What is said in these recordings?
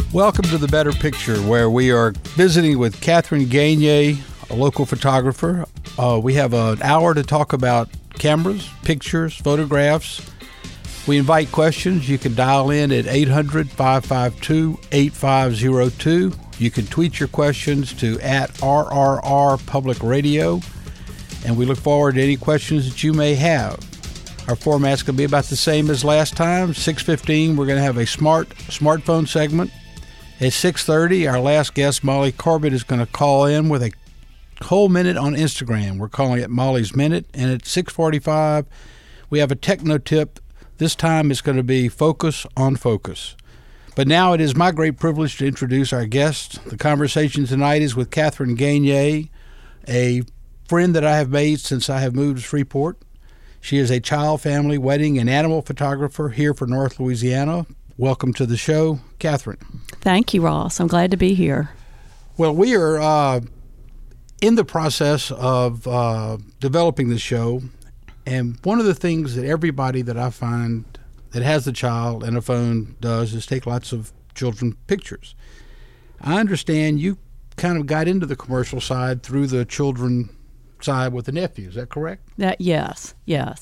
Welcome to The Better Picture, where we are visiting with Catherine Gagne, a local photographer. We have an hour to talk about cameras, pictures, photographs. We invite questions. You can dial in at 800-552-8502. You can tweet your questions to @RRR Public Radio, and we look forward to any questions that you may have. Our format's going to be about the same as last time. 6:15, we're going to have a smartphone segment. At 6:30, our last guest, Molly Corbett, is going to call in with a whole minute on Instagram. We're calling it Molly's Minute. And at 6:45, we have a techno tip. This time it's going to be Focus on Focus. But now it is my great privilege to introduce our guest. The conversation tonight is with Catherine Gagne, a friend that I have made since I have moved to Shreveport. She is a child, family, wedding, and animal photographer here for North Louisiana. Welcome to the show, Catherine. Thank you, Ross. I'm glad to be here. Well, we are in the process of developing the show, and one of the things that everybody that I find that has a child and a phone does is take lots of children pictures. I understand you kind of got into the commercial side through the children side with the nephew. Is that correct? Yes.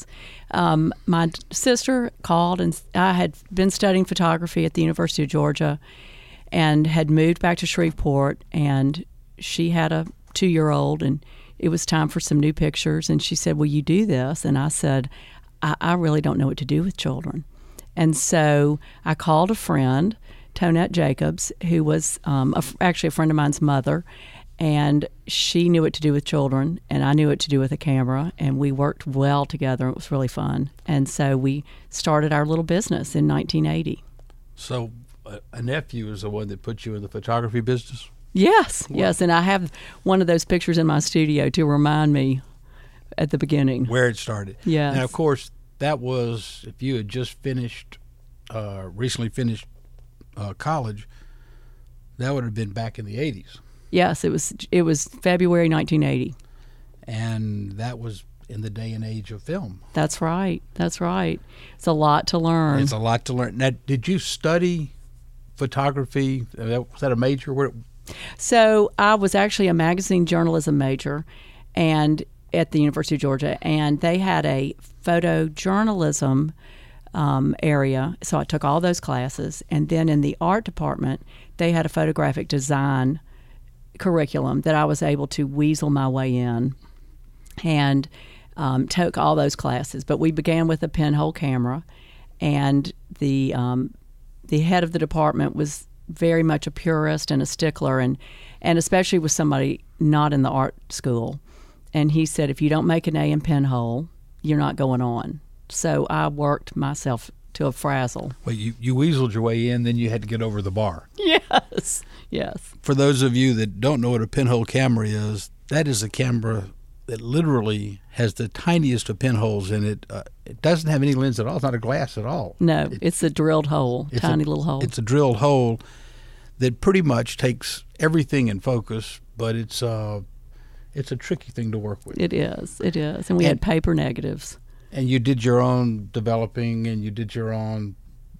My sister called, and I had been studying photography at the University of Georgia and had moved back to Shreveport, and she had a 2-year-old, and it was time for some new pictures, and she said, will you do this? And I said, I really don't know what to do with children. And so I called a friend, Tonette Jacobs, who was actually a friend of mine's mother, and she knew what to do with children, and I knew what to do with a camera, and we worked well together. It was really fun. And so we started our little business in 1980. So a nephew is the one that put you in the photography business? Yes, and I have one of those pictures in my studio to remind me at the beginning. Where it started. Yes. And, of course, that was, if you had just recently finished college, that would have been back in the 80s. Yes, it was February 1980. And that was in the day and age of film. That's right. It's a lot to learn. Now, did you study photography? Was that a major? So I was actually a magazine journalism major and at the University of Georgia, and they had a photojournalism area. So I took all those classes. And then in the art department, they had a photographic design curriculum that I was able to weasel my way in and took all those classes. But we began with a pinhole camera, and the head of the department was very much a purist and a stickler, and especially with somebody not in the art school. And he said, if you don't make an A in pinhole, you're not going on. So I worked myself to a frazzle. Well, you weaseled your way in, then you had to get over the bar. Yes. For those of you that don't know what a pinhole camera is, that is a camera that literally has the tiniest of pinholes in it. It doesn't have any lens at all. It's not a glass at all. No, it's a drilled hole, tiny little hole. It's a drilled hole that pretty much takes everything in focus, but it's a tricky thing to work with. It is. And we had paper negatives. And you did your own developing, and you did your own,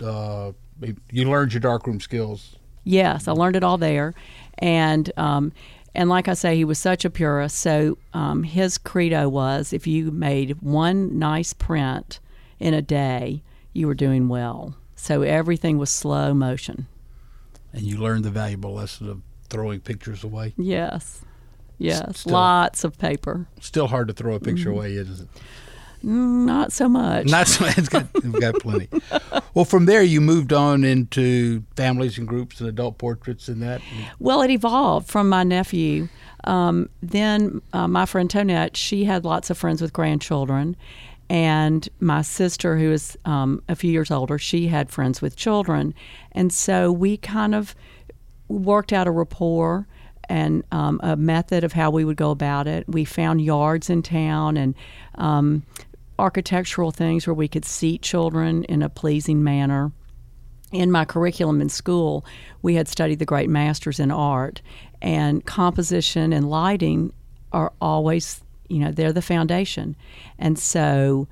you learned your darkroom skills. Yes, I learned it all there. And like I say, he was such a purist. So his credo was, if you made one nice print in a day, you were doing well. So everything was slow motion. And you learned the valuable lesson of throwing pictures away. Yes, lots of paper. Still hard to throw a picture away, isn't it? Not so much. We've got plenty. Well, from there you moved on into families and groups and adult portraits and that. Well, it evolved from my nephew. Then my friend Tonette, she had lots of friends with grandchildren. And my sister, who is a few years older, she had friends with children. And so we kind of worked out a rapport and a method of how we would go about it. We found yards in town and architectural things where we could seat children in a pleasing manner. In my curriculum in school, we had studied the great masters in art, and composition and lighting are always, they're the foundation. And so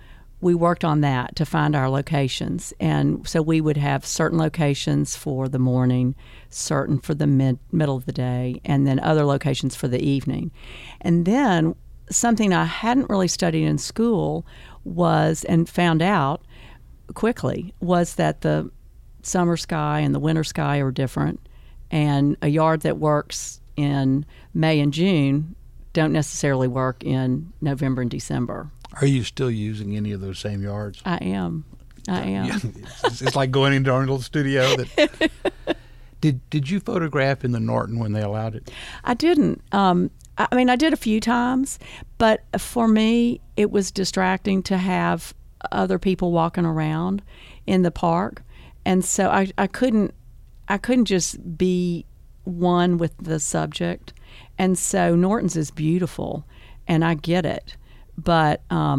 we worked on that to find our locations. And so we would have certain locations for the morning, certain for the middle of the day, and then other locations for the evening. And then something I hadn't really studied in school was, and found out quickly, was that the summer sky and the winter sky are different. And a yard that works in May and June don't necessarily work in November and December. Are you still using any of those same yards? I am. Yeah, it's like going into our little studio. Did you photograph in the Norton when they allowed it? I didn't. I did a few times, but for me, it was distracting to have other people walking around in the park, and so I couldn't just be one with the subject. And so Norton's is beautiful, and I get it, but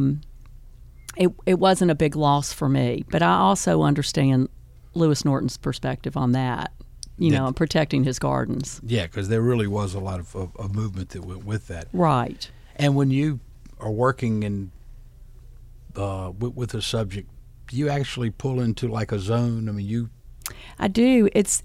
it wasn't a big loss for me. But I also understand Lewis Norton's perspective on that, and protecting his gardens. Yeah, because there really was a lot of movement that went with that. Right. And when you are working in with a subject, do you actually pull into like a zone? I mean, I do. It's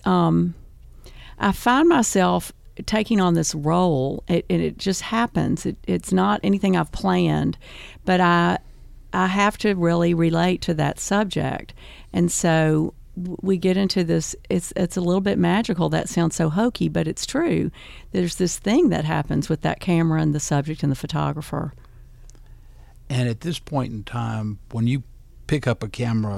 I find myself taking on this role, and it just happens. It's not anything I've planned, but I have to really relate to that subject, and so we get into this. It's a little bit magical. That sounds so hokey, but it's true. There's this thing that happens with that camera and the subject and the photographer. And at this point in time, when you pick up a camera,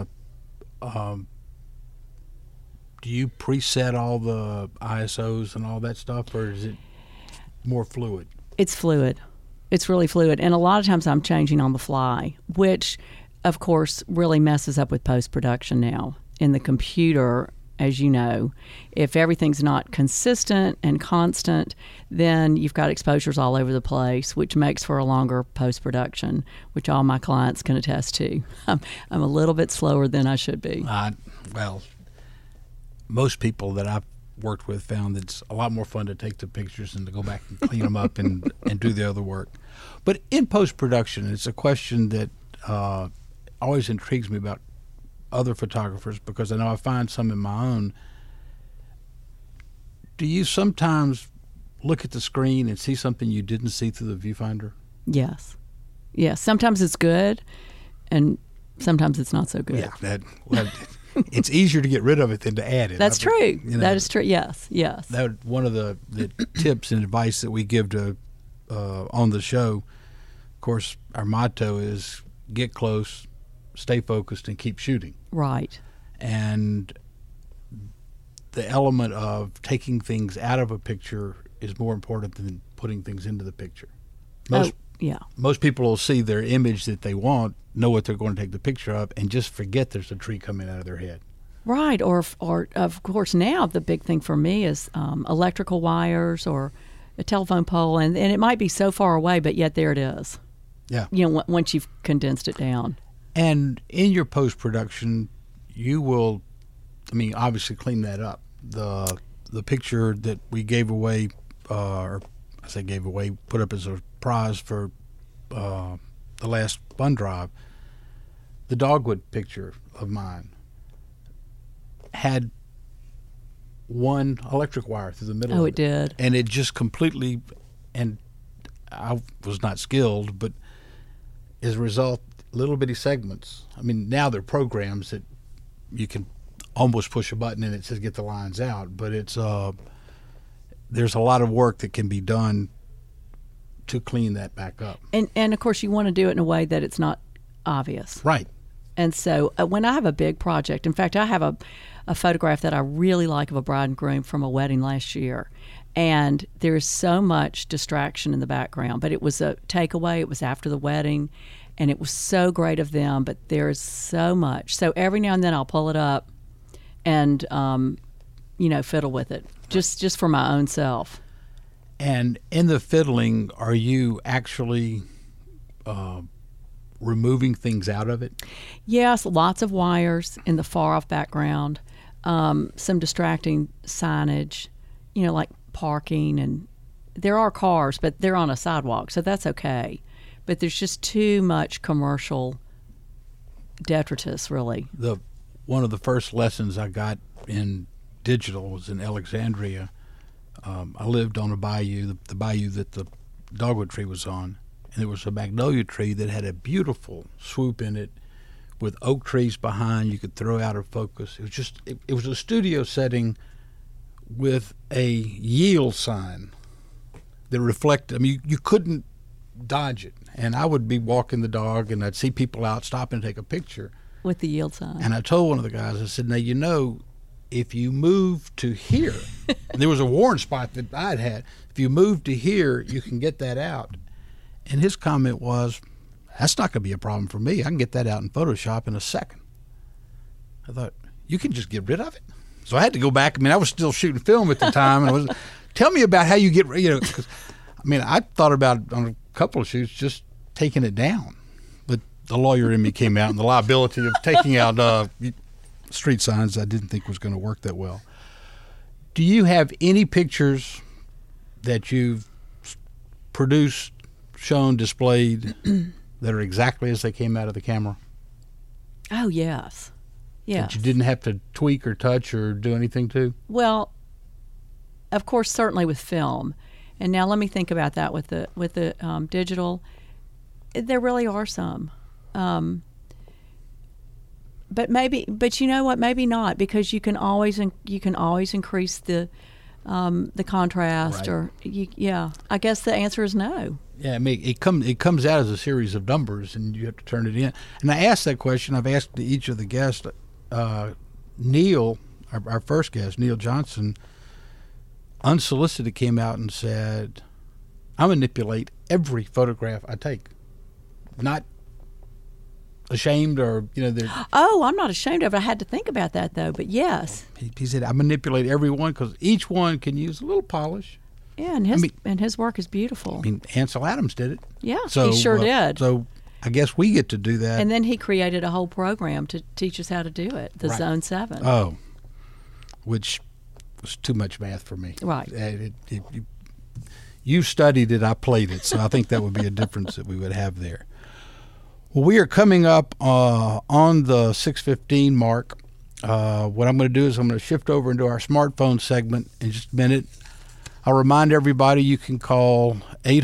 do you preset all the ISOs and all that stuff, or is it more fluid? It's fluid. It's really fluid. And a lot of times I'm changing on the fly, which, of course, really messes up with post-production now. In the computer, as you know, if everything's not consistent and constant, then you've got exposures all over the place, which makes for a longer post-production, which all my clients can attest to. I'm a little bit slower than I should be. Well, most people that I've worked with found that it's a lot more fun to take the pictures than to go back and clean them up and do the other work. But in post-production, it's a question that always intrigues me about other photographers, because I know I find some in my own. Do you sometimes look at the screen and see something you didn't see through the viewfinder? Yes. Sometimes it's good, and sometimes it's not so good. Yeah, it's easier to get rid of it than to add it. That's true. That is true. Yes. That one of the tips and advice that we give to on the show. Of course, our motto is get close, stay focused, and keep shooting. Right. And the element of taking things out of a picture is more important than putting things into the picture. Most people will see their image that they want, know what they're going to take the picture of, and just forget there's a tree coming out of their head. Right. Or of course, now the big thing for me is electrical wires or a telephone pole, and it might be so far away, but yet there it is. Yeah. Once you've condensed it down. And in your post-production, you will, obviously clean that up. The picture that we gave away, or I say gave away, put up as a prize for the last fund drive, the dogwood picture of mine had one electric wire through the middle of it. Oh, it did. And it just completely, and I was not skilled, but as a result, little bitty segments. Now they're programs that you can almost push a button and it says get the lines out, but it's there's a lot of work that can be done to clean that back up. And of course you want to do it in a way that it's not obvious. Right. And so when I have a big project, in fact, I have a photograph that I really like of a bride and groom from a wedding last year. And there's so much distraction in the background, but it was a takeaway. It was after the wedding, and it was so great of them, but there's so much. So every now and then I'll pull it up and, fiddle with it, just for my own self. And in the fiddling, are you actually removing things out of it? Yes, lots of wires in the far-off background, some distracting signage, like parking, and there are cars, but they're on a sidewalk, so that's okay. But there's just too much commercial detritus, really. One of the first lessons I got in digital was in Alexandria. I lived on a bayou, the bayou that the dogwood tree was on, and there was a magnolia tree that had a beautiful swoop in it with oak trees behind. You could throw out of focus. It was a studio setting with a yield sign that reflected. I mean, you couldn't dodge it. And I would be walking the dog, and I'd see people out, stop and take a picture with the yield sign. And I told one of the guys, I said, now, if you move to here, and there was a worn spot that I'd had, if you move to here, you can get that out. And his comment was, that's not going to be a problem for me. I can get that out in Photoshop in a second. I thought, you can just get rid of it? So I had to go back. I mean, I was still shooting film at the time. And tell me about how you get, 'cause, I thought about on a couple of shoots just taking it down. But the lawyer in me came out, and the liability of taking out street signs I didn't think was going to work that well. Do you have any pictures that you've produced, shown, displayed that are exactly as they came out of the camera? Oh, yes. Yes. That you didn't have to tweak or touch or do anything to? Well, of course, certainly with film. And now let me think about that with the digital. There really are some. But you know what? Maybe not, because you can always increase the contrast, right. I guess the answer is no. Yeah, I mean, it comes out as a series of numbers, and you have to turn it in. And I asked that question. I've asked each of the guests. Neil, our first guest, Neil Johnson, unsolicited, came out and said, "I manipulate every photograph I take, not ashamed or Oh, I'm not ashamed of it. I had to think about that though, but yes." He said, "I manipulate every one because each one can use a little polish." Yeah, and his work is beautiful. I mean, Ansel Adams did it. Yeah, he sure did. So I guess we get to do that. And then he created a whole program to teach us how to do it, the right. Zone 7. Oh, which was too much math for me. Right. You studied it, I played it, so I think that would be a difference that we would have there. Well, we are coming up on the 6:15 mark. What I'm going to do is I'm going to shift over into our smartphone segment in just a minute. I'll remind everybody you can call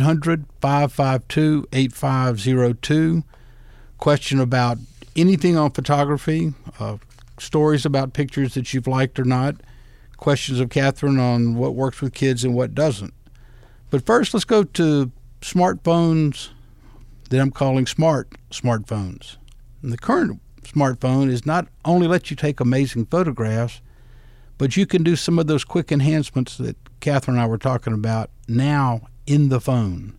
800-552-8502. Question about anything on photography, stories about pictures that you've liked or not, questions of Catherine on what works with kids and what doesn't. But first, let's go to smartphones that I'm calling smartphones. And the current smartphone is not only let you take amazing photographs, but you can do some of those quick enhancements that Catherine and I were talking about now in the phone.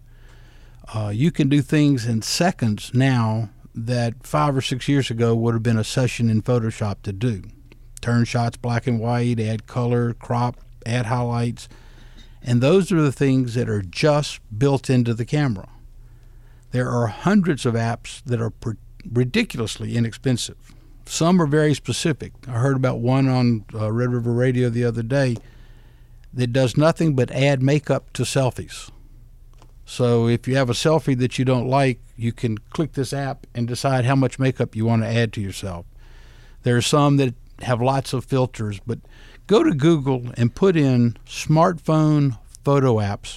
You can do things in seconds now that 5 or 6 years ago would have been a session in Photoshop to do. Turn shots black and white, add color, crop, add highlights. And those are the things that are just built into the camera. There are hundreds of apps that are ridiculously inexpensive. Some are very specific. I heard about one on Red River Radio the other day that does nothing but add makeup to selfies. So if you have a selfie that you don't like, you can click this app and decide how much makeup you want to add to yourself. There are some that have lots of filters, but go to Google and put in smartphone photo apps,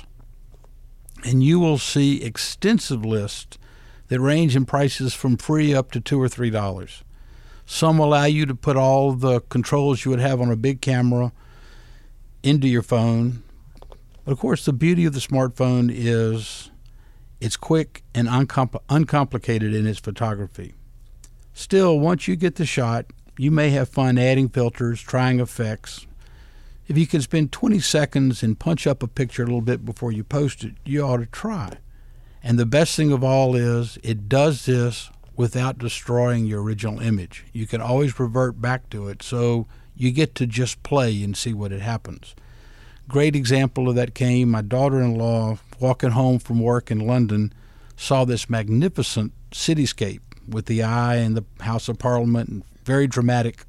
and you will see extensive lists that range in prices from free up to $2 or $3. Some allow you to put all the controls you would have on a big camera into your phone. But of course, the beauty of the smartphone is it's quick and uncomplicated in its photography. Still, once you get the shot, you may have fun adding filters, trying effects. If you can spend 20 seconds and punch up a picture a little bit before you post it, you ought to try. And the best thing of all is it does this without destroying your original image. You can always revert back to it, so you get to just play and see what happens. Great example of that came, my daughter-in-law, walking home from work in London, saw this magnificent cityscape with the eye and the House of Parliament and very dramatic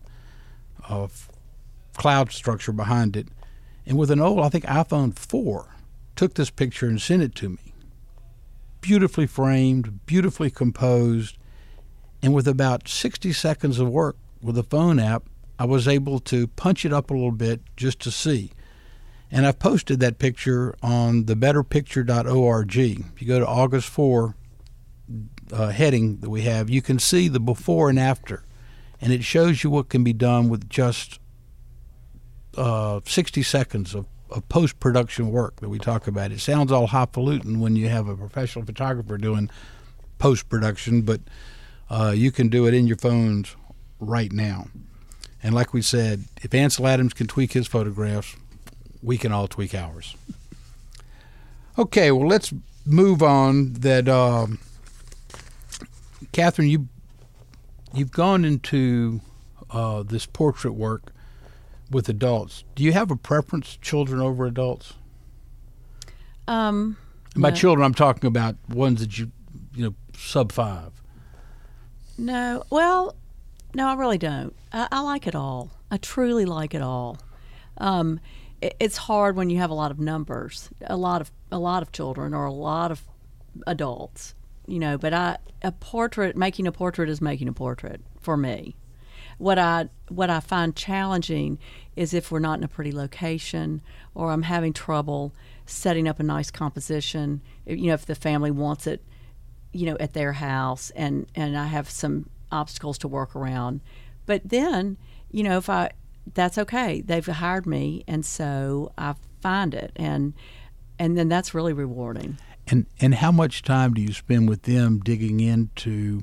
cloud structure behind it. And with an old, I think, iPhone 4, took this picture and sent it to me. Beautifully framed, beautifully composed, And with about 60 seconds of work with the phone app, I was able to punch it up a little bit just to see. And I've posted that picture on thebetterpicture.org. If you go to August 4 heading that we have, you can see the before and after. And it shows you what can be done with just 60 seconds of post-production work that we talk about. It sounds all highfalutin when you have a professional photographer doing post-production, but you can do it in your phones right now. And like we said, if Ansel Adams can tweak his photographs, we can all tweak ours. Okay, well, let's move on. That Catherine, you've gone into this portrait work with adults. Do you have a preference, children over adults? By children, I'm talking about ones that you know, sub 5. No, well, no, I really don't. I like it all. I truly like it all. It's hard when you have a lot of numbers, a lot of children or a lot of adults, you know. But making a portrait is making a portrait for me. What I find challenging is if we're not in a pretty location, or I'm having trouble setting up a nice composition. You know, if the family wants it, you know, at their house, and I have some obstacles to work around. But then, you know, that's okay. They've hired me, and so I find it, and then that's really rewarding. And how much time do you spend with them digging into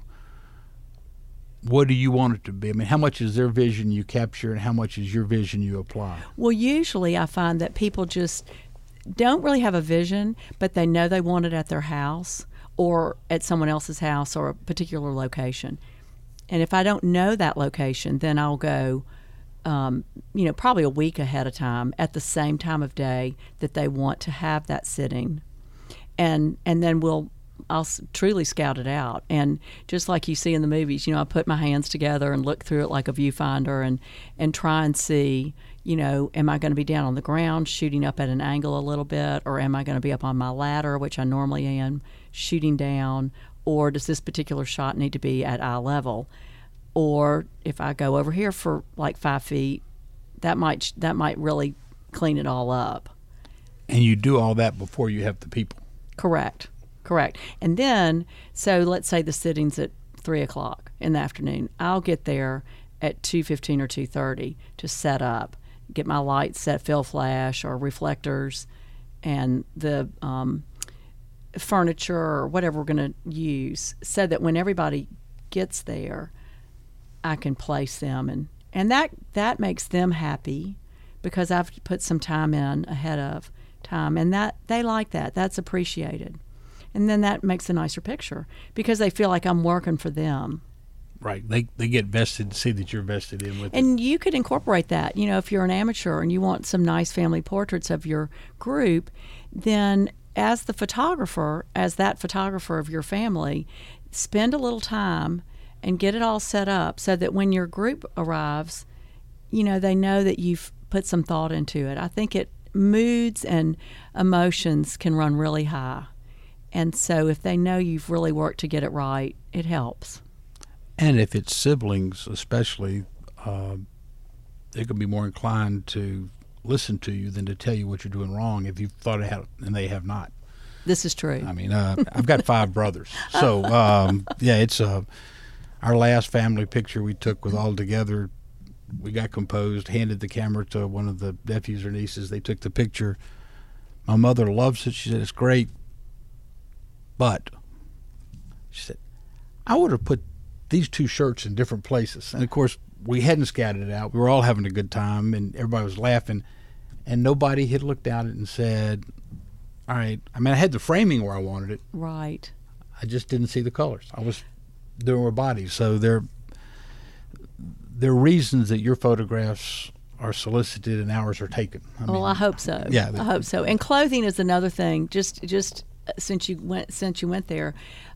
what do you want it to be? I mean, how much is their vision you capture, and how much is your vision you apply? Well, usually I find that people just don't really have a vision, but they know they want it at their house or at someone else's house or a particular location. And if I don't know that location, then I'll go, you know, probably a week ahead of time at the same time of day that they want to have that sitting. And then I'll truly scout it out. And just like you see in the movies, you know, I put my hands together and look through it like a viewfinder and try and see, you know, am I going to be down on the ground shooting up at an angle a little bit, or am I going to be up on my ladder, which I normally am, shooting down, or does this particular shot need to be at eye level? Or if I go over here for like 5 feet, that might really clean it all up. And you do all that before you have the people. Correct. And then, so let's say the sitting's at 3 o'clock in the afternoon. I'll get there at 2:15 or 2:30 to set up, get my lights set, fill flash or reflectors, and the furniture or whatever we're going to use, so that when everybody gets there, I can place them. And that makes them happy because I've put some time in ahead of time, and that they like that. That's appreciated. And then that makes a nicer picture because they feel like I'm working for them. Right. They get vested to see that you're vested in with it. And you could incorporate that. You know, if you're an amateur and you want some nice family portraits of your group, then as that photographer of your family, spend a little time and get it all set up so that when your group arrives, you know, they know that you've put some thought into it. I think moods and emotions can run really high. And so if they know you've really worked to get it right, it helps. And if it's siblings especially, they can be more inclined to listen to you than to tell you what you're doing wrong if you've thought it out and they have not. This is true. I mean, I've got 5 brothers. So, yeah, it's our last family picture we took was all together. We got composed, handed the camera to one of the nephews or nieces. They took the picture. My mother loves it. She said, it's great. But she said, I would have put these 2 shirts in different places. And, of course, we hadn't scattered it out. We were all having a good time, and everybody was laughing. And nobody had looked at it and said, all right. I mean, I had the framing where I wanted it. Right. I just didn't see the colors. I was doing with bodies. So there are reasons that your photographs are solicited and ours are taken. I hope so. Yeah. I hope so. And clothing is another thing. Just since you went there,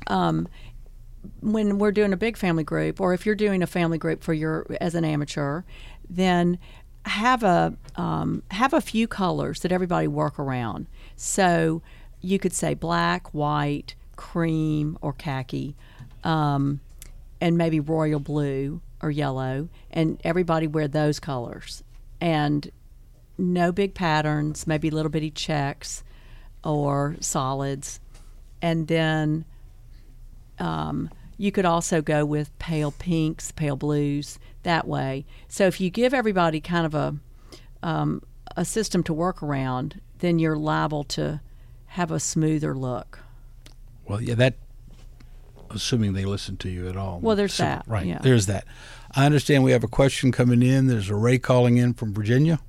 when we're doing a big family group, or if you're doing a family group as an amateur, then have a few colors that everybody work around. So you could say black, white, cream, or khaki. and maybe royal blue or yellow, and everybody wear those colors. And no big patterns, maybe little bitty checks or solids. And then you could also go with pale pinks, pale blues, that way. So if you give everybody kind of a system to work around, then you're liable to have a smoother look. Well, yeah, that, assuming they listen to you at all. Well, there's that. Right, yeah. There's that. I understand we have a question coming in. There's a Ray calling in from Virginia.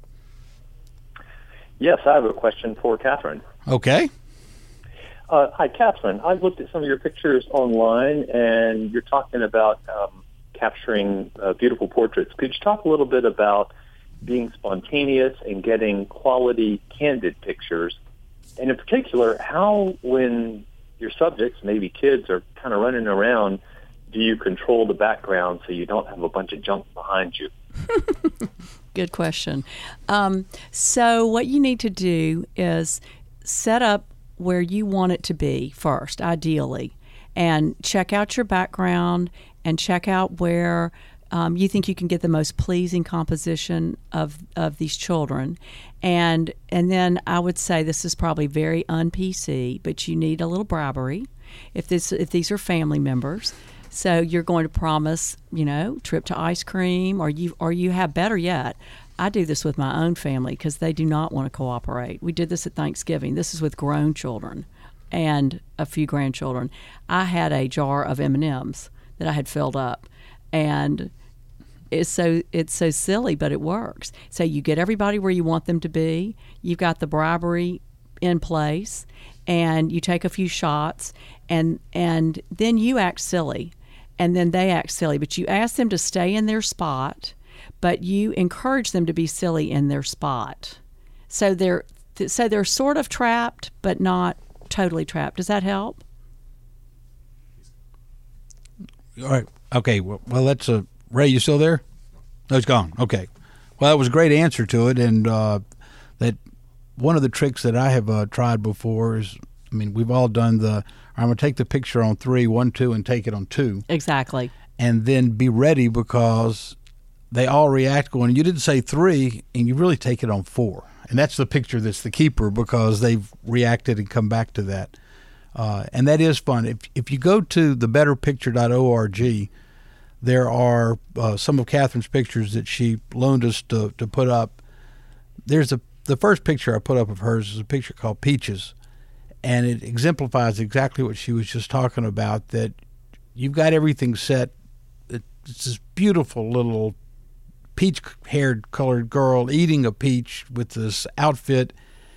Yes, I have a question for Catherine. Okay. Hi, Catherine. I've looked at some of your pictures online, and you're talking about capturing beautiful portraits. Could you talk a little bit about being spontaneous and getting quality, candid pictures? And in particular, how, when your subjects, maybe kids, are kind of running around, do you control the background so you don't have a bunch of junk behind you? Good question. So what you need to do is set up where you want it to be first, ideally, and check out your background and check out where you think you can get the most pleasing composition of these children. And then I would say this is probably very un-PC, but you need a little bribery if these are family members. So you're going to promise, trip to ice cream, or you have, better yet, I do this with my own family because they do not want to cooperate. We did this at Thanksgiving. This is with grown children and a few grandchildren. I had a jar of M&Ms that I had filled up, and it's so silly, but it works. So you get everybody where you want them to be. You've got the bribery in place, and you take a few shots, and then you act silly, and then they act silly. But you ask them to stay in their spot, but you encourage them to be silly in their spot. So they're sort of trapped, but not totally trapped. Does that help? All right. Okay. Well, that's a Ray. You still there? No, he's gone. Okay. Well, that was a great answer to it, and that one of the tricks that I have tried before is, we've all done I'm going to take the picture on 3, 1, 2, and take it on 2. Exactly. And then be ready, because they all react going, you didn't say 3, and you really take it on 4. And that's the picture that's the keeper, because they've reacted and come back to that. And that is fun. If you go to thebetterpicture.org, there are some of Catherine's pictures that she loaned us to put up. There's the first picture I put up of hers is a picture called Peaches, and it exemplifies exactly what she was just talking about, that you've got everything set. It's this beautiful little peach-haired colored girl eating a peach with this outfit.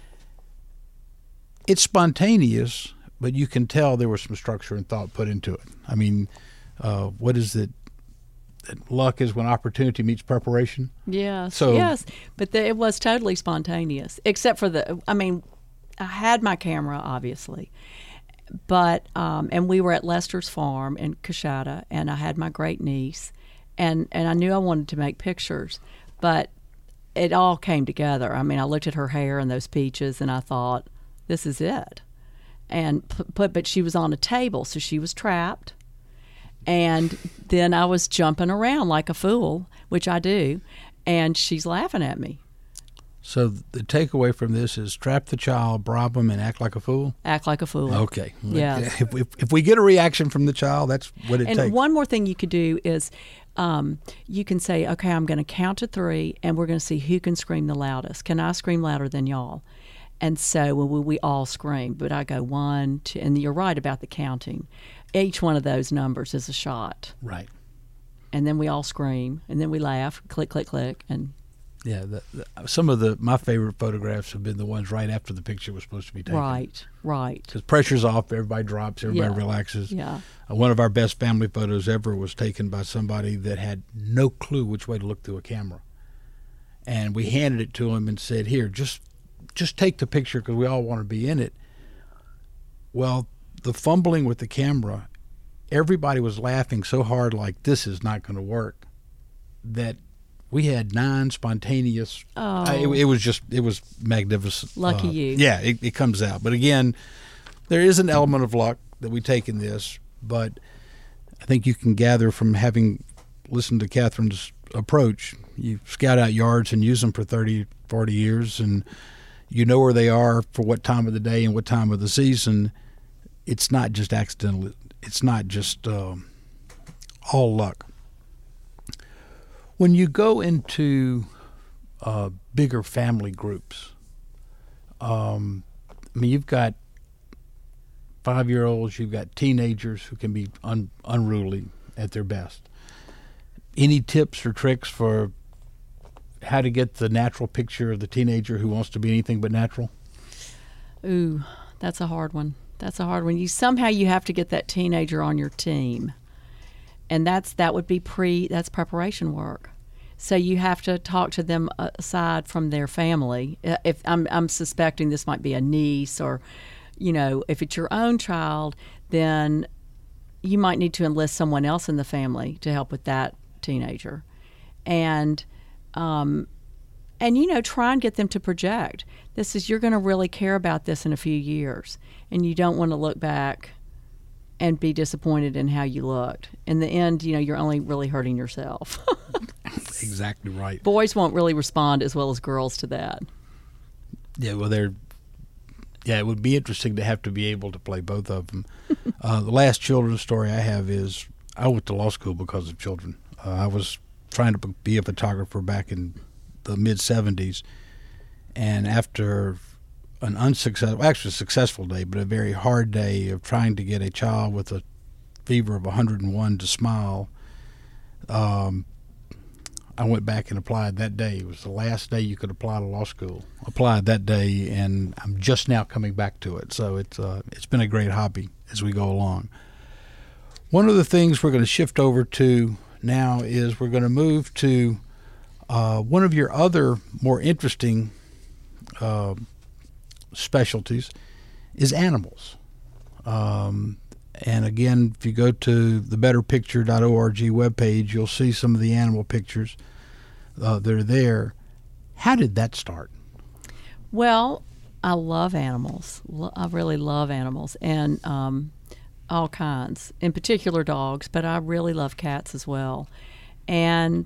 It's spontaneous, but you can tell there was some structure and thought put into it. What is it? That luck is when opportunity meets preparation. Yes. But it was totally spontaneous, except for I had my camera, obviously, but and we were at Lester's farm in Coshada, and I had my great niece, and I knew I wanted to make pictures, but it all came together. I looked at her hair and those peaches, and I thought, this is it. And but she was on a table, so she was trapped. And then I was jumping around like a fool, which I do, and she's laughing at me. So the takeaway from this is trap the child, bribe them, and act like a fool? Act like a fool. Okay. Yeah. If we get a reaction from the child, that's what it takes. And one more thing you could do is you can say, okay, I'm going to count to 3, and we're going to see who can scream the loudest. Can I scream louder than y'all? And so we all scream, but I go 1, 2, and you're right about the counting. Each one of those numbers is a shot. Right. And then we all scream, and then we laugh, click, click, click, and yeah. Some of my favorite photographs have been the ones right after the picture was supposed to be taken. Right. Because pressure's off, everybody drops, everybody relaxes. Yeah. One of our best family photos ever was taken by somebody that had no clue which way to look through a camera, and we handed it to him and said, "Here, just take the picture because we all want to be in it." Well, the fumbling with the camera, everybody was laughing so hard, like this is not going to work, that we had 9 spontaneous. It was magnificent. Lucky you. Yeah, it comes out. But again, there is an element of luck that we take in this. But I think you can gather from having listened to Catherine's approach. You scout out yards and use them for 30, 40 years, and you know where they are for what time of the day and what time of the season. It's not just accidental. It's not just all luck. When you go into bigger family groups, you've got 5-year-olds, you've got teenagers who can be unruly at their best. Any tips or tricks for how to get the natural picture of the teenager who wants to be anything but natural? Ooh, that's a hard one. That's a hard one. You have to get that teenager on your team, and that's preparation work. So you have to talk to them aside from their family. If I'm suspecting this might be a niece, or if it's your own child, then you might need to enlist someone else in the family to help with that teenager, and try and get them to project. You're going to really care about this in a few years, and you don't want to look back and be disappointed in how you looked. In the end, you're only really hurting yourself. Exactly right. Boys won't really respond as well as girls to that. Yeah, well, it would be interesting to have to be able to play both of them. The last children's story I have is I went to law school because of children. I was trying to be a photographer back in the mid-'70s, and after an successful day, but a very hard day of trying to get a child with a fever of 101 to smile, I went back and applied that day. It was the last day you could apply to law school. Applied that day, and I'm just now coming back to it. So it's been a great hobby as we go along. One of the things we're going to shift over to now is we're going to move to one of your other more interesting specialties is animals. And again, if you go to the betterpicture.org webpage, you'll see some of the animal pictures that are there. How did that start? Well, I love animals. I really love animals, and all kinds, in particular dogs, but I really love cats as well. And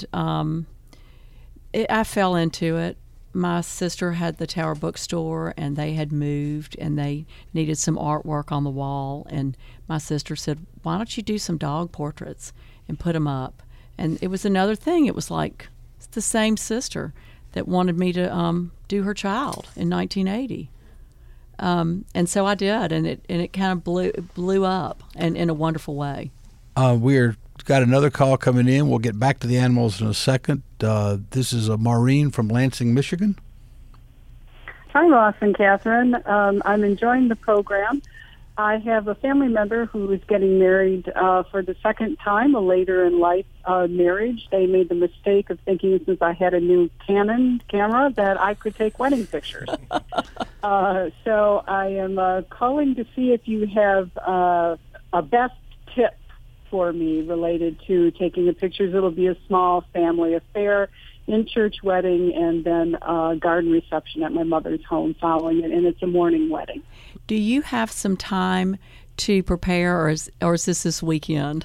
I fell into it. My sister had the Tower Bookstore, and they had moved, and they needed some artwork on the wall. And my sister said, "Why don't you do some dog portraits and put them up?" And it was another thing. It was like it's the same sister that wanted me to do her child in 1980. And so I did, and it kind of blew up, and in a wonderful way. We're got another call coming in. We'll get back to the animals in a second. This is Maureen from Lansing, Michigan. Hi, Ross and Catherine. I'm enjoying the program. I have a family member who is getting married for the second time, a later in life marriage. They made the mistake of thinking since I had a new Canon camera that I could take wedding pictures. So I am calling to see if you have a best tip for me related to taking the pictures. It'll be a small family affair, in-church wedding, and then a garden reception at my mother's home following it, and it's a morning wedding. Do you have some time to prepare, or is this weekend?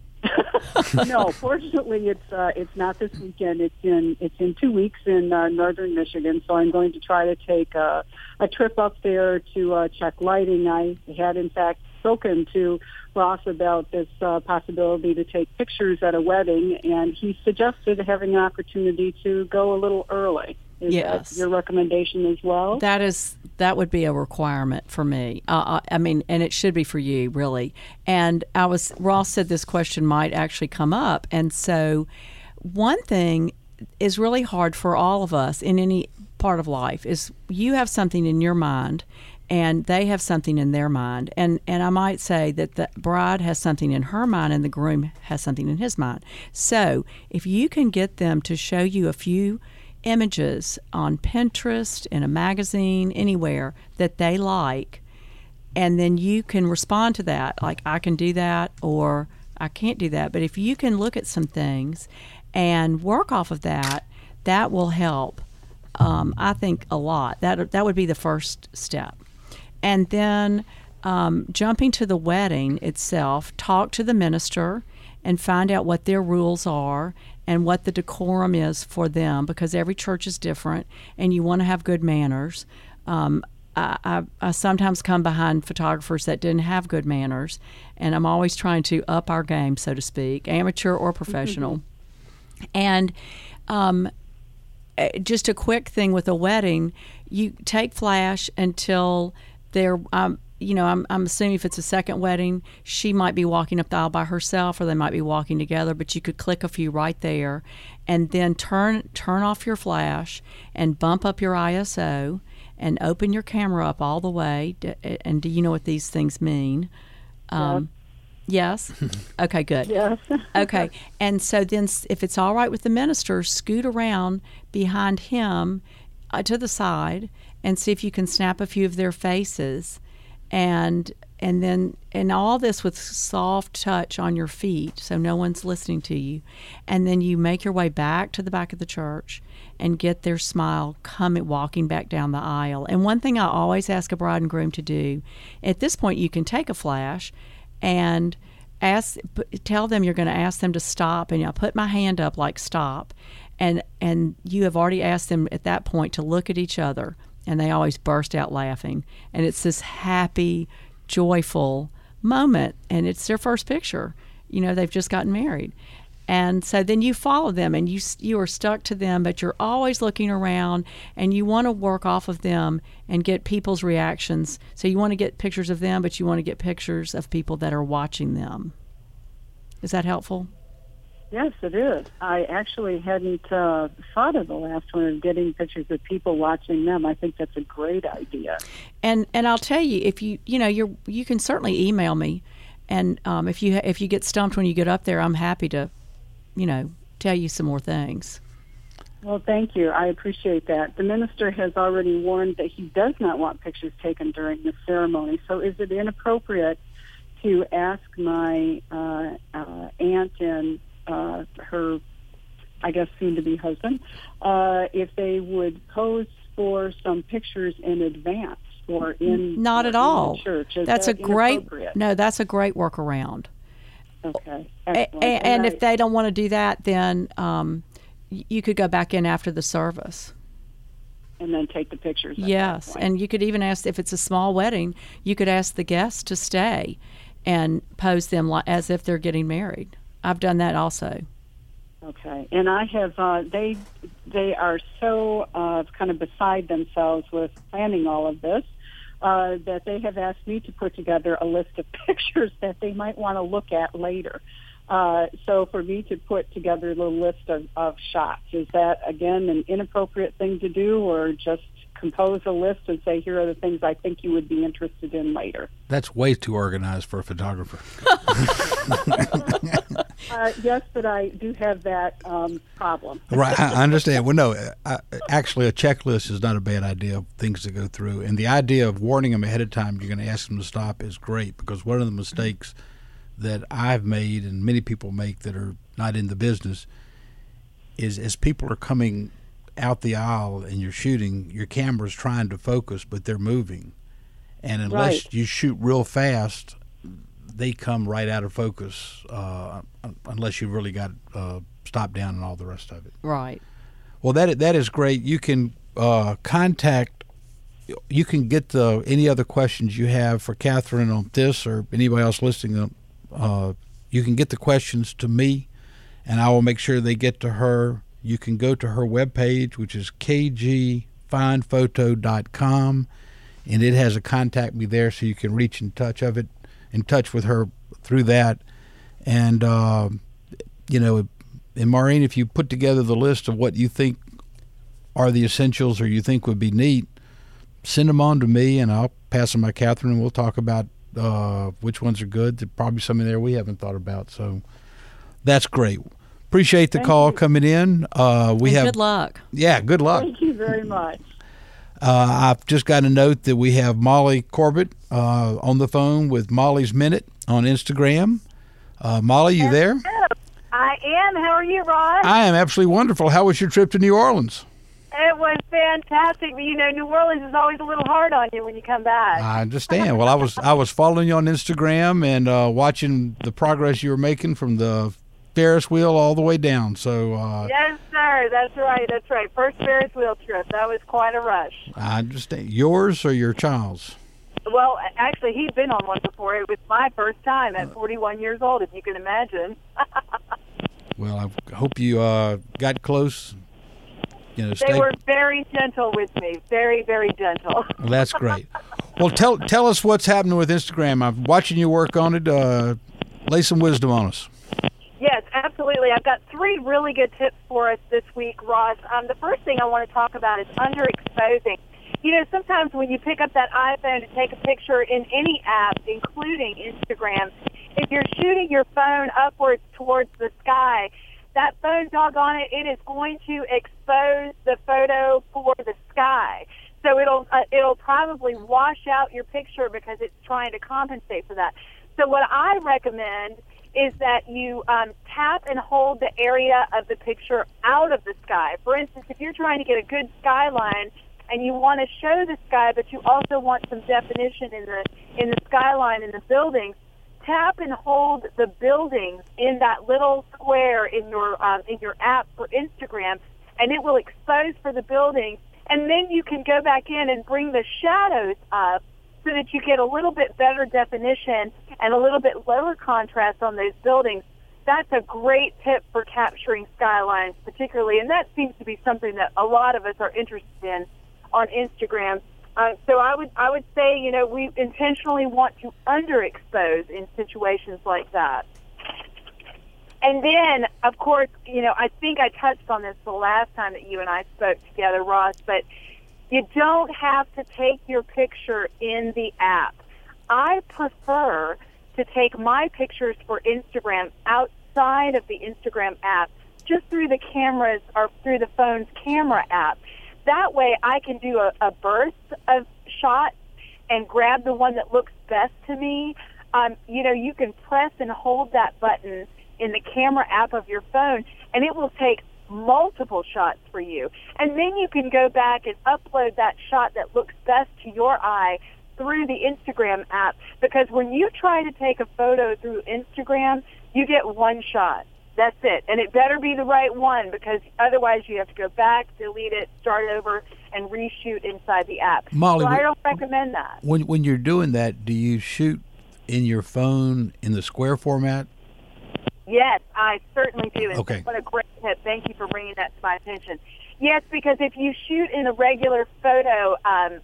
No, fortunately, it's not this weekend. It's in 2 weeks in northern Michigan. So I'm going to try to take a trip up there to check lighting. I had, in fact, spoken to Ross about this possibility to take pictures at a wedding, and he suggested having an opportunity to go a little early. Is that your recommendation as well? That would be a requirement for me. And it should be for you, really. And Ross said this question might actually come up, and so one thing is really hard for all of us in any part of life is you have something in your mind, and they have something in their mind. And I might say that the bride has something in her mind and the groom has something in his mind. So if you can get them to show you a few images on Pinterest, in a magazine, anywhere that they like, and then you can respond to that, like, I can do that or I can't do that. But if you can look at some things and work off of that, that will help, I think, a lot. That would be the first step. And then jumping to the wedding itself, talk to the minister and find out what their rules are and what the decorum is for them, because every church is different and you want to have good manners. I sometimes come behind photographers that didn't have good manners, and I'm always trying to up our game, so to speak, amateur or professional. And just a quick thing with a wedding, you take flash until they're, I'm assuming if it's a second wedding, she might be walking up the aisle by herself or they might be walking together, but you could click a few right there and then turn off your flash and bump up your ISO and open your camera up all the way. And do you know what these things mean? Yes? Okay, good. Yes. Okay. And so then if it's all right with the minister, scoot around behind him to the side and see if you can snap a few of their faces. And all this with soft touch on your feet so no one's listening to you. And then you make your way back to the back of the church and get their smile walking back down the aisle. And one thing I always ask a bride and groom to do, at this point you can take a flash and tell them you're going to ask them to stop, and I put my hand up like stop, and you have already asked them at that point to look at each other, and they always burst out laughing. And it's this happy, joyful moment, and it's their first picture. They've just gotten married. And so then you follow them, and you are stuck to them, but you're always looking around, and you want to work off of them and get people's reactions. So you want to get pictures of them, but you want to get pictures of people that are watching them. Is that helpful? Yes, it is. I actually hadn't thought of the last one of getting pictures of people watching them. I think that's a great idea. And I'll tell you, if you can certainly email me, and if you get stumped when you get up there, I'm happy to, tell you some more things. Well, thank you. I appreciate that. The minister has already warned that he does not want pictures taken during the ceremony. So is it inappropriate to ask my aunt and her, I guess, soon-to-be husband, if they would pose for some pictures in advance or in not at all. The church? That's a great workaround. Okay. Excellent. And if they don't want to do that, then you could go back in after the service. And then take the pictures. Yes, and you could even ask, if it's a small wedding, you could ask the guests to stay and pose them as if they're getting married. I've done that also. Okay, and I have. They are so kind of beside themselves with planning all of this that they have asked me to put together a list of pictures that they might want to look at later. So for me to put together a little list of shots, is that, again, an inappropriate thing to do, or just compose a list and say, here are the things I think you would be interested in later? That's way too organized for a photographer. Yes, but I do have that problem. Right, I understand. Well, no, actually, a checklist is not a bad idea of things to go through. And the idea of warning them ahead of time, you're going to ask them to stop, is great, because one of the mistakes that I've made and many people make that are not in the business is, as people are coming out the aisle and you're shooting, your camera's trying to focus, but they're moving. And unless you shoot real fast, they come right out of focus unless you've really got stop down and all the rest of it. Right. Well, that is great. You can you can get any other questions you have for Catherine on this, or anybody else listening. You can get the questions to me, and I will make sure they get to her. You can go to her webpage, which is kgfinephoto.com, and it has a contact me there, so you can reach in touch with her through that. And and Maureen, if you put together the list of what you think are the essentials or you think would be neat, send them on to me, and I'll pass them to Catherine, and we'll talk about which ones are good. There's probably some in there we haven't thought about. So that's great. Appreciate the call coming in. Good luck. Yeah, good luck. Thank you very much. I've just got a note that we have Molly Corbett on the phone with Molly's Minute on Instagram. Molly, you there? I am. How are you, Ron? I am absolutely wonderful. How was your trip to New Orleans? It was fantastic. But, New Orleans is always a little hard on you when you come back. I understand. Well, I was following you on Instagram and watching the progress you were making from the Ferris wheel all the way down. So yes, sir. That's right. First Ferris wheel trip. That was quite a rush. I understand. Yours or your child's? Well, actually, he'd been on one before. It was my first time at 41 years old, if you can imagine. Well, I hope you got close. They were very gentle with me. Very, very gentle. Well, that's great. Well, tell us what's happening with Instagram. I'm watching you work on it. Lay some wisdom on us. Yes, absolutely. I've got 3 really good tips for us this week, Ross. The first thing I want to talk about is underexposing. Sometimes when you pick up that iPhone to take a picture in any app, including Instagram, if you're shooting your phone upwards towards the sky, that phone, doggone it, it is going to expose the photo for the sky. So it'll probably wash out your picture because it's trying to compensate for that. So what I recommend is that you tap and hold the area of the picture out of the sky. For instance, if you're trying to get a good skyline and you want to show the sky, but you also want some definition in the skyline and the buildings, tap and hold the buildings in that little square in your app for Instagram, and it will expose for the buildings. And then you can go back in and bring the shadows up so that you get a little bit better definition and a little bit lower contrast on those buildings. That's a great tip for capturing skylines particularly, and that seems to be something that a lot of us are interested in on Instagram. So I would say, we intentionally want to underexpose in situations like that. And then, of course, I think I touched on this the last time that you and I spoke together, Ross, but you don't have to take your picture in the app. I prefer to take my pictures for Instagram outside of the Instagram app, just through the cameras or through the phone's camera app. That way I can do a burst of shots and grab the one that looks best to me. You can press and hold that button in the camera app of your phone, and it will take multiple shots for you. And then you can go back and upload that shot that looks best to your eye through the Instagram app, because when you try to take a photo through Instagram, you get one shot. That's it. And it better be the right one, because otherwise you have to go back, delete it, start over, and reshoot inside the app. Molly, so I don't recommend that. When you're doing that, do you shoot in your phone in the square format? Yes, I certainly do. And okay. What a great tip. Thank you for bringing that to my attention. Yes, because if you shoot in a regular photo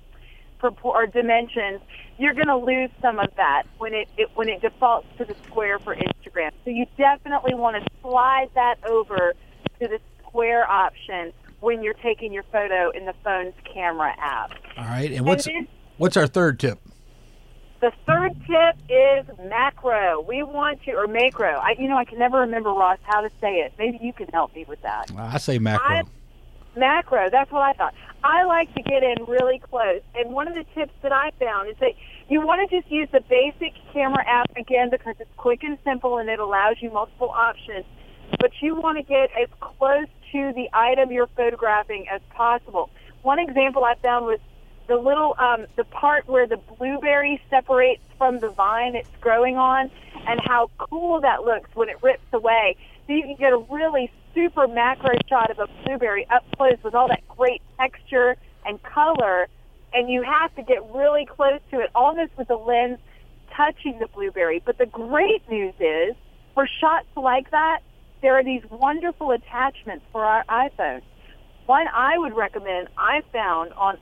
or dimensions, you're going to lose some of that when it defaults to the square for Instagram. So you definitely want to slide that over to the square option when you're taking your photo in the phone's camera app. All right. And what's our third tip? The third tip is macro. We want to, or macro. I can never remember, Ross, how to say it. Maybe you can help me with that. I say macro. Macro, that's what I thought. I like to get in really close. And one of the tips that I found is that you want to just use the basic camera app, again, because it's quick and simple and it allows you multiple options. But you want to get as close to the item you're photographing as possible. One example I found was the little, the part where the blueberry separates from the vine it's growing on, and how cool that looks when it rips away. So you can get a really super macro shot of a blueberry up close with all that great texture and color, and you have to get really close to it, almost with the lens touching the blueberry. But the great news is, for shots like that, there are these wonderful attachments for our iPhone. One I would recommend, I found on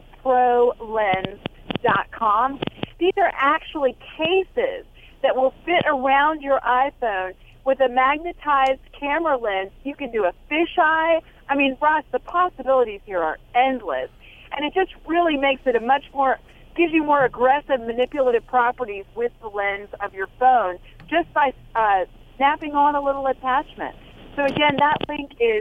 iProLens.com. These are actually cases that will fit around your iPhone with a magnetized camera lens. You can do a fisheye. I mean, Ross, the possibilities here are endless. And it just really makes it gives you more aggressive manipulative properties with the lens of your phone just by snapping on a little attachment. So again, that link is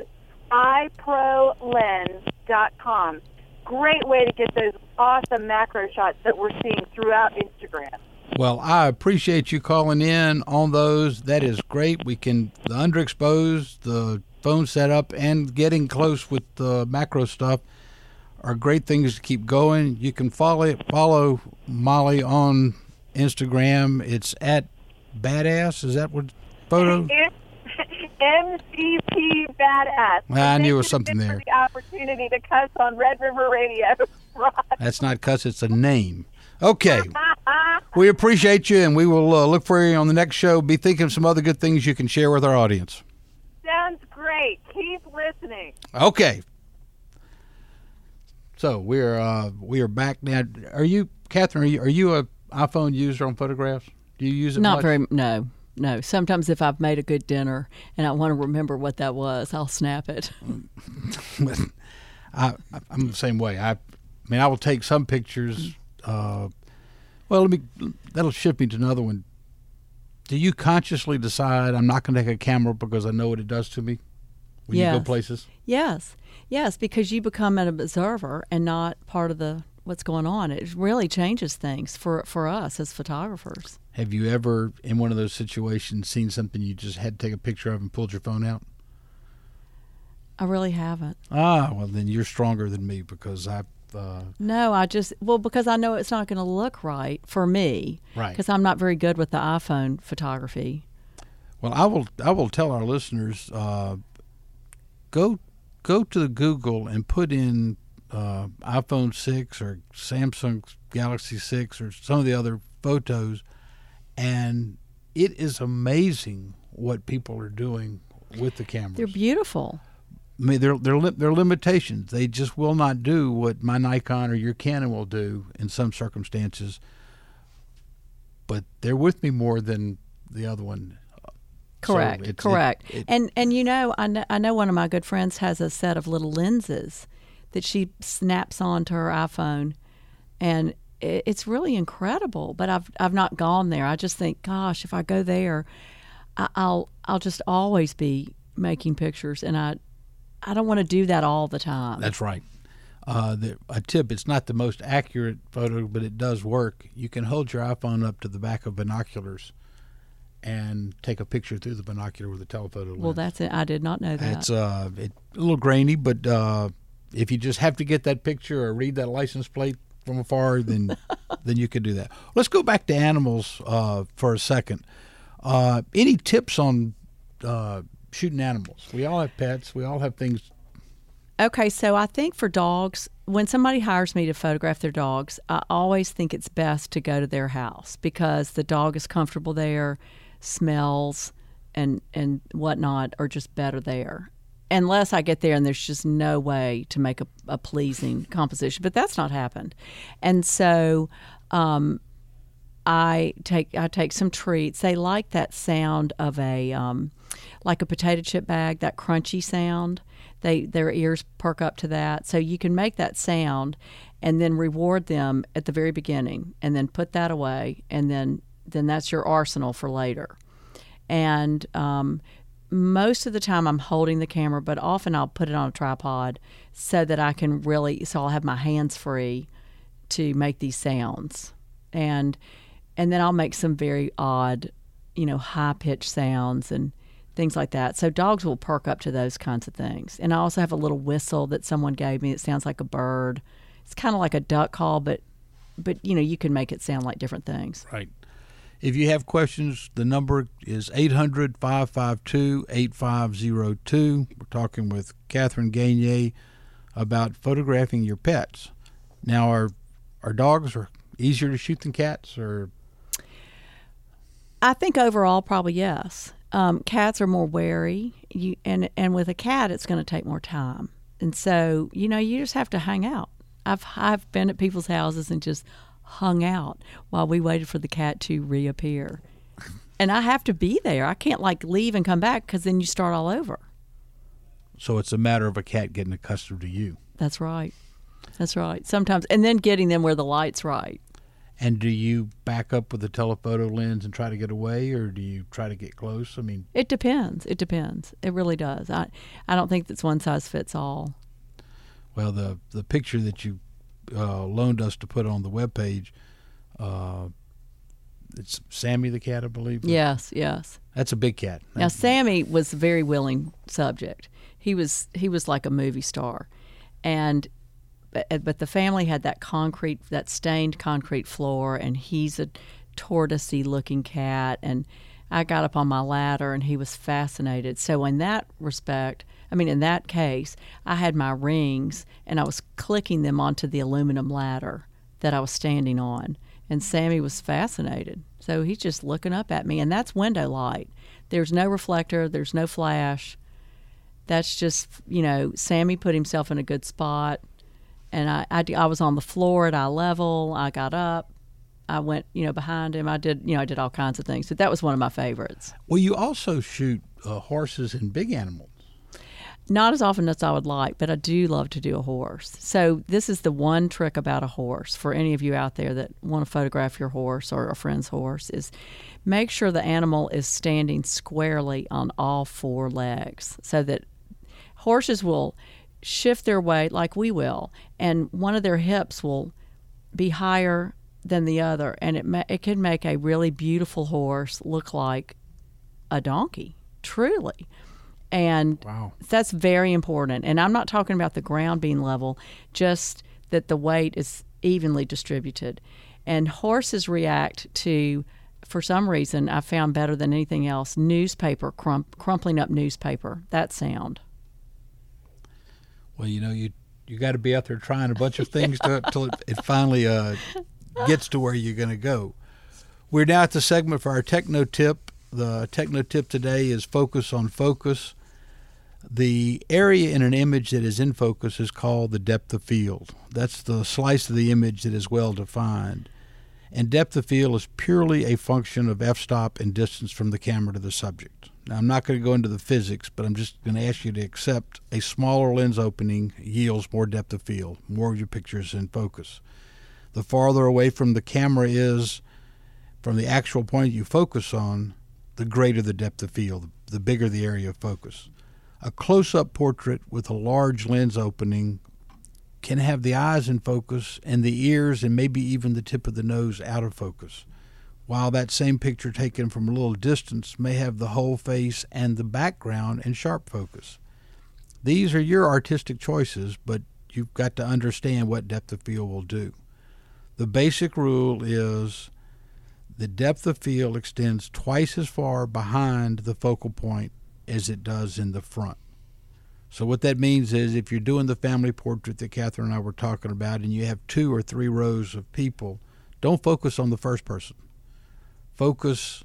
iProLens.com. Great way to get those awesome macro shots that we're seeing throughout Instagram. Well, I appreciate you calling in on those. That is great. We can, the underexposed, the phone setup and getting close with the macro stuff are great things to keep going. You can follow Molly on Instagram. It's at Badass. Is that what photo? It's MCP Badass. I knew it was something there. The opportunity to cuss on Red River Radio. That's not cuss, it's a name. Okay. We appreciate you, and we will look for you on the next show. Be thinking of some other good things you can share with our audience. Sounds great. Keep listening. Okay. So we are back now. Are you, Catherine? Are you a iPhone user on photographs? Do you use it? Not much? very. No. Sometimes if I've made a good dinner and I want to remember what that was, I'll snap it. I'm the same way. I mean, I will take some pictures. That'll shift me to another one. Do you consciously decide I'm not going to take a camera because I know what it does to me when you go places? Yes, because you become an observer and not part of what's going on. It really changes things for us as photographers. Have you ever, in one of those situations, seen something you just had to take a picture of and pulled your phone out? I really haven't. Well, then you're stronger than me because No, because I know it's not going to look right for me. Right. Because I'm not very good with the iPhone photography. Well, I will tell our listeners, go to the Google and put in iPhone 6 or Samsung Galaxy 6 or some of the other photos, and it is amazing what people are doing with the cameras. They're beautiful. I mean, they're limitations. They just will not do what my Nikon or your Canon will do in some circumstances. But they're with me more than the other one. Correct, So correct. And I know one of my good friends has a set of little lenses that she snaps onto her iPhone, and it's really incredible. But I've not gone there. I just think, gosh, if I go there, I'll just always be making pictures, and I don't want to do that all the time. That's right. A tip, it's not the most accurate photo, but it does work. You can hold your iPhone up to the back of binoculars and take a picture through the binocular with a telephoto lens. Well, that's it. I did not know that. It's a little grainy, but if you just have to get that picture or read that license plate from afar, then you can do that. Let's go back to animals for a second. Any tips on shooting animals? We all have pets. We all have things. Okay, so I think for dogs, when somebody hires me to photograph their dogs, I always think it's best to go to their house because the dog is comfortable there, smells and whatnot are just better there. Unless I get there and there's just no way to make a pleasing composition, but that's not happened. And so I take some treats. They like that sound of like a potato chip bag, that crunchy sound. Their ears perk up to that. So you can make that sound and then reward them at the very beginning and then put that away, and then that's your arsenal for later. And most of the time I'm holding the camera, but often I'll put it on a tripod so that I can so I'll have my hands free to make these sounds. And then I'll make some very odd, high-pitched sounds and things like that. So dogs will perk up to those kinds of things. And I also have a little whistle that someone gave me that sounds like a bird. It's kind of like a duck call, but you can make it sound like different things. Right. If you have questions, the number is 800-552-8502. We're talking with Catherine Gagne about photographing your pets. Now, are dogs easier to shoot than cats, or? I think overall, probably yes. Cats are more wary, and with a cat, it's going to take more time. And so, you just have to hang out. I've been at people's houses and just hung out while we waited for the cat to reappear. And I have to be there. I can't leave and come back because then you start all over. So it's a matter of a cat getting accustomed to you. That's right. Sometimes, and then getting them where the light's right. And do you back up with a telephoto lens and try to get away, or do you try to get close? I mean, it depends. It really does. I don't think that's one size fits all. Well, the picture that you loaned us to put on the webpage, it's Sammy the cat, I believe. Yes. That's a big cat. Now Sammy was a very willing subject. He was like a movie star, but the family had that stained concrete floor, and he's a tortoisey looking cat, and I got up on my ladder and he was fascinated. So in that case, I had my rings and I was clicking them onto the aluminum ladder that I was standing on, and Sammy was fascinated. So he's just looking up at me, and that's window light. There's no reflector, there's no flash. That's just, Sammy put himself in a good spot, and I was on the floor at eye level. I got up. I went, behind him. I did all kinds of things. But that was one of my favorites. Well, you also shoot horses and big animals. Not as often as I would like, but I do love to do a horse. So this is the one trick about a horse for any of you out there that want to photograph your horse or a friend's horse is make sure the animal is standing squarely on all four legs, so that horses will shift their weight like we will, and one of their hips will be higher than the other, and it can make a really beautiful horse look like a donkey, truly. And wow. That's very important. And I'm not talking about the ground being level, just that the weight is evenly distributed. And horses react to, for some reason, I found better than anything else, newspaper, crumpling up newspaper, that sound. Well, you got to be out there trying a bunch of things till it finally gets to where you're going to go. We're now at the segment for our Techno Tip. The Techno Tip today is focus on focus. The area in an image that is in focus is called the depth of field. That's the slice of the image that is well defined. And depth of field is purely a function of f-stop and distance from the camera to the subject. Now, I'm not going to go into the physics, but I'm just going to ask you to accept a smaller lens opening yields more depth of field, more of your pictures in focus. The farther away from the camera is from the actual point you focus on, the greater the depth of field, the bigger the area of focus. A close-up portrait with a large lens opening can have the eyes in focus and the ears and maybe even the tip of the nose out of focus, while that same picture taken from a little distance may have the whole face and the background in sharp focus. These are your artistic choices, but you've got to understand what depth of field will do. The basic rule is the depth of field extends twice as far behind the focal point as it does in the front. So what that means is if you're doing the family portrait that Catherine and I were talking about and you have 2 or 3 rows of people, don't focus on the first person. Focus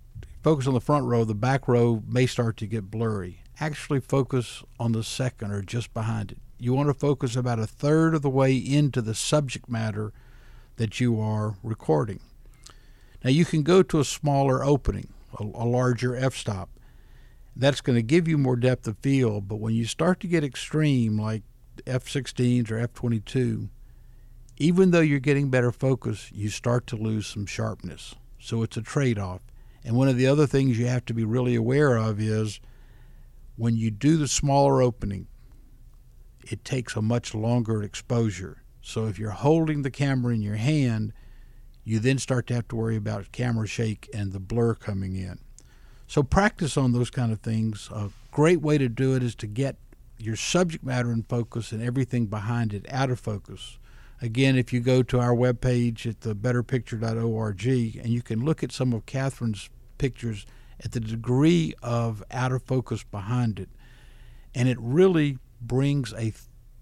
on the front row. The back row may start to get blurry. Actually focus on the second or just behind it. You want to focus about a third of the way into the subject matter that you are recording. Now you can go to a smaller opening, a larger f-stop. That's going to give you more depth of field, but when you start to get extreme like f/16s or f/22, even though you're getting better focus, you start to lose some sharpness. So it's a trade-off. And one of the other things you have to be really aware of is when you do the smaller opening, it takes a much longer exposure. So if you're holding the camera in your hand, you then start to have to worry about camera shake and the blur coming in. So practice on those kind of things. A great way to do it is to get your subject matter in focus and everything behind it out of focus. Again, if you go to our webpage at thebetterpicture.org, and you can look at some of Catherine's pictures at the degree of out of focus behind it, and it really brings a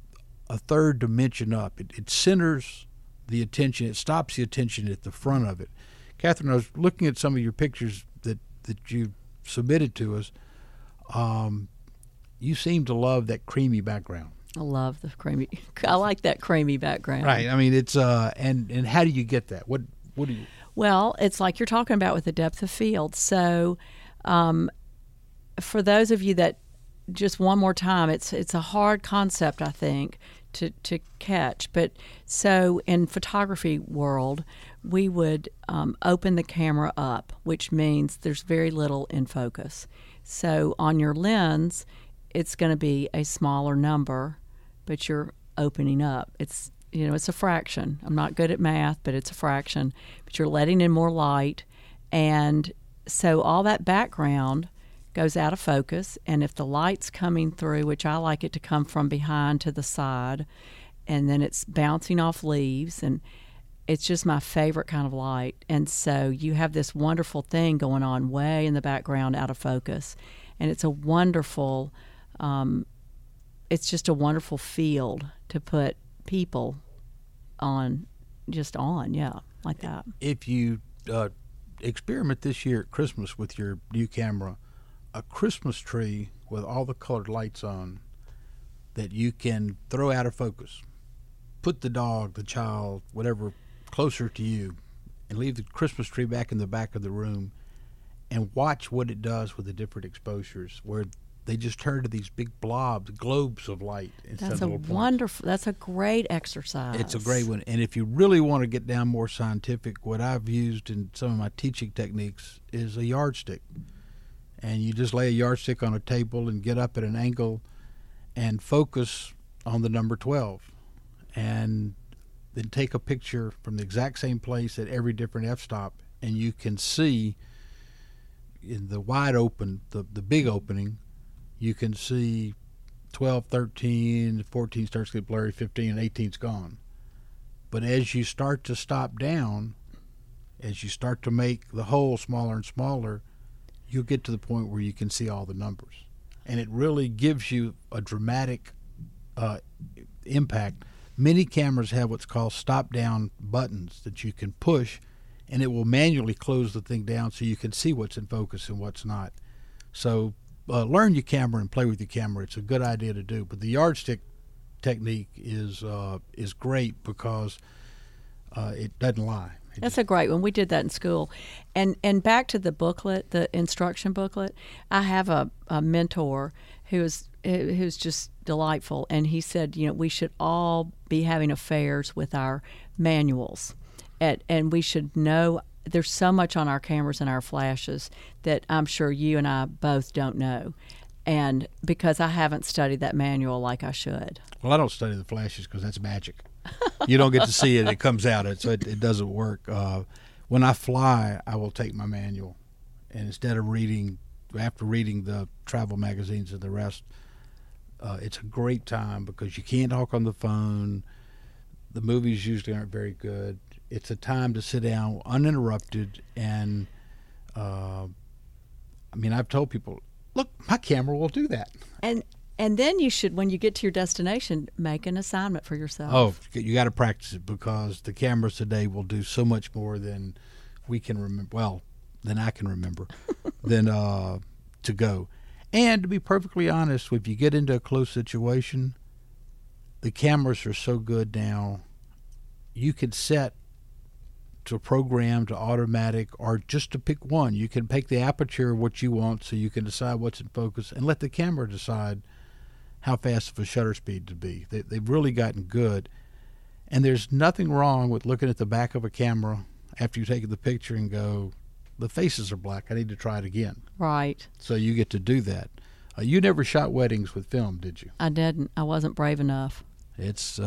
third dimension up. It centers the attention. It stops the attention at the front of it. Catherine, I was looking at some of your pictures that you submitted to us. You seem to love that creamy background. I love the creamy. I like that creamy background. Right. I mean, it's and how do you get that? What do you? Well, it's like you're talking about with the depth of field. So, for those of you that just one more time, it's a hard concept, I think, to catch. But so in photography world, we would open the camera up, which means there's very little in focus. So on your lens, it's going to be a smaller number, but you're opening up. It's a fraction. I'm not good at math, but it's a fraction. But you're letting in more light, And so all that background goes out of focus, and if the light's coming through, which I like it to come from behind to the side, and then it's bouncing off leaves, and it's just my favorite kind of light. And so you have this wonderful thing going on way in the background out of focus, and it's a wonderful it's just a wonderful field to put people on, like that. If you experiment this year at Christmas with your new camera, a Christmas tree with all the colored lights on that you can throw out of focus, put the dog, the child, whatever, closer to you, and leave the Christmas tree back in the back of the room, and watch what it does with the different exposures, where they just turn to these big blobs, globes of light instead of little points. That's a great exercise. It's a great one. And if you really want to get down more scientific, what I've used in some of my teaching techniques is a yardstick. And you just lay a yardstick on a table and get up at an angle and focus on the number 12. And then take a picture from the exact same place at every different f-stop, and you can see in the wide open, the big opening, you can see 12, 13, 14 starts to get blurry, 15, and 18's gone. But as you start to stop down, as you start to make the hole smaller and smaller, you'll get to the point where you can see all the numbers. And it really gives you a dramatic impact. Many cameras have what's called stop-down buttons that you can push, and it will manually close the thing down so you can see what's in focus and what's not. So learn your camera and play with your camera. It's a good idea to do. But the yardstick technique is great because it doesn't lie. That's a great one. We did that in school. And back to the booklet, the instruction booklet, I have a mentor who's just delightful, and he said, we should all be having affairs with our manuals, and we should know there's so much on our cameras and our flashes that I'm sure you and I both don't know, and because I haven't studied that manual like I should. Well, I don't study the flashes because that's magic. You don't get to see it. It comes out. So it doesn't work. When I fly, I will take my manual, and instead of after reading the travel magazines and the rest, it's a great time because you can't talk on the phone. The movies usually aren't very good. It's a time to sit down uninterrupted, and I've told people, look, my camera will do that. And then you should, when you get to your destination, make an assignment for yourself. Oh, you got to practice it because the cameras today will do so much more than we can remember. Well, than I can remember, than to go. And to be perfectly honest, if you get into a close situation, the cameras are so good now, you could set to program, to automatic, or just to pick one. You can pick the aperture of what you want so you can decide what's in focus and let the camera decide how fast of a shutter speed to be. They've really gotten good. And there's nothing wrong with looking at the back of a camera after you've taken the picture and go, the faces are black, I need to try it again. Right. So you get to do that. You never shot weddings with film, did you? I didn't. I wasn't brave enough. It's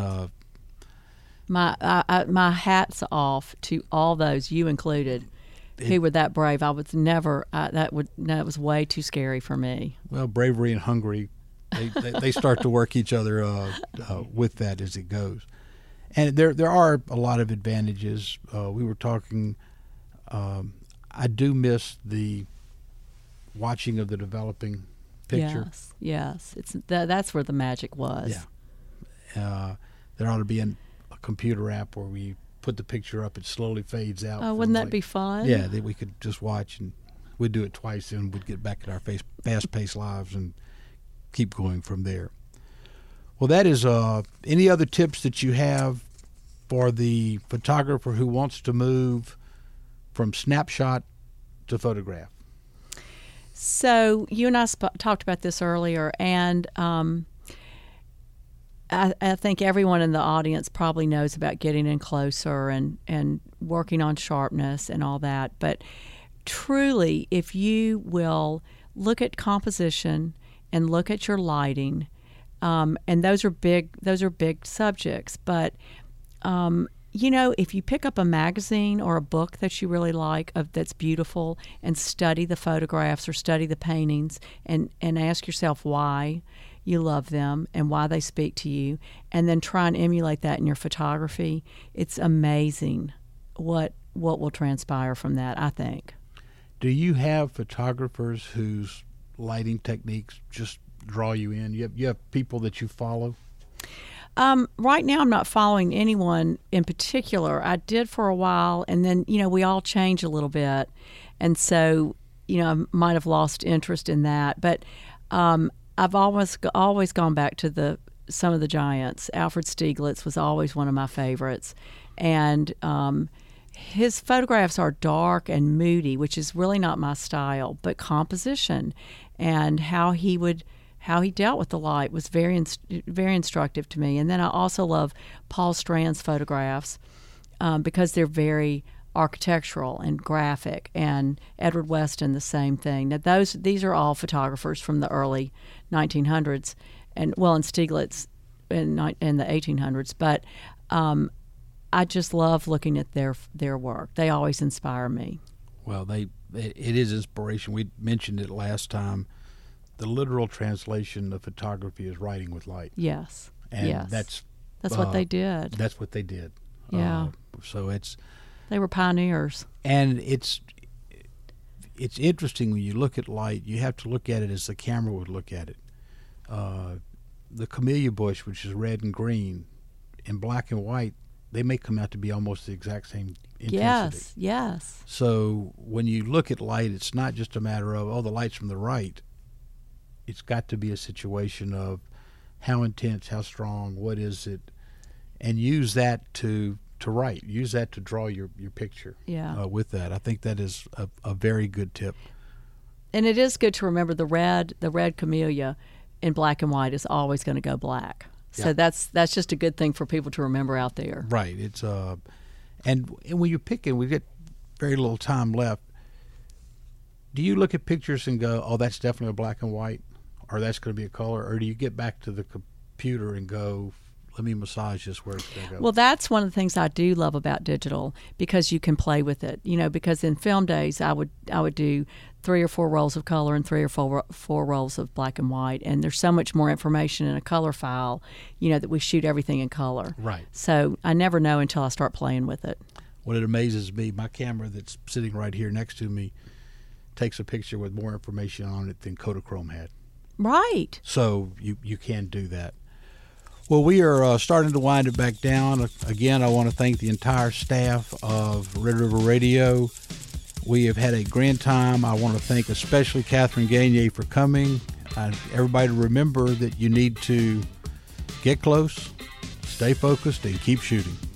my hat's off to all those, you included, who were that brave. I was never. That was way too scary for me. Well, bravery and hungry, they start to work each other with that as it goes. And there are a lot of advantages. We were talking. I do miss the watching of the developing picture. Yes. That's where the magic was. Yeah. There ought to be a computer app where we put the picture up, it slowly fades out. Oh, wouldn't that be fun? Yeah, that we could just watch, and we'd do it twice, and we'd get back at our fast-paced lives and keep going from there. Well, that is any other tips that you have for the photographer who wants to move from snapshot to photograph? So you and I talked about this earlier, and I think everyone in the audience probably knows about getting in closer and working on sharpness and all that. But truly, if you will look at composition and look at your lighting, and those are big subjects, but if you pick up a magazine or a book that you really like that's beautiful and study the photographs or study the paintings and ask yourself why you love them and why they speak to you, and then try and emulate that in your photography, it's amazing what will transpire from that, I think. Do you have photographers whose lighting techniques just draw you in? You have people that you follow? Right now, I'm not following anyone in particular. I did for a while, and then we all change a little bit, and so I might have lost interest in that. But I've always gone back to some of the giants. Alfred Stieglitz was always one of my favorites, and his photographs are dark and moody, which is really not my style. But composition and how he dealt with the light was very instructive to me. And then I also love Paul Strand's photographs because they're very architectural and graphic, and Edward Weston the same thing. Now these are all photographers from the early 1900s, and Stieglitz in the 1800s. But I just love looking at their work. They always inspire me. Well, it is inspiration. We mentioned it last time. The literal translation of photography is writing with light. Yes. And yes. that's what they did. That's what they did. Yeah. So they were pioneers. And it's interesting when you look at light. You have to look at it as the camera would look at it. The camellia bush, which is red and green, in black and white, they may come out to be almost the exact same intensity. Yes. So when you look at light, it's not just a matter of, the light's from the right. It's got to be a situation of how intense, how strong, what is it, and use that to write. Use that to draw your picture. Yeah. With that, I think that is a very good tip. And it is good to remember the red camellia in black and white is always going to go black. So Yeah. that's just a good thing for people to remember out there. Right. It's and when you're picking, we get very little time left. Do you look at pictures and go, "Oh, that's definitely a black and white," or "That's going to be a color," or do you get back to the computer and go, "Let me massage this where it's going to go"? Well, that's one of the things I do love about digital, because you can play with it. Because in film days, I would do 3 or 4 rolls of color and 3 or 4 rolls of black and white, and there's so much more information in a color file, that we shoot everything in color. Right. So I never know until I start playing with it. What it amazes me, my camera that's sitting right here next to me takes a picture with more information on it than Kodachrome had. Right. So you can do that. Well, we are starting to wind it back down. Again, I want to thank the entire staff of Red River Radio. We have had a grand time. I want to thank especially Catherine Gagne for coming. Everybody remember that you need to get close, stay focused, and keep shooting.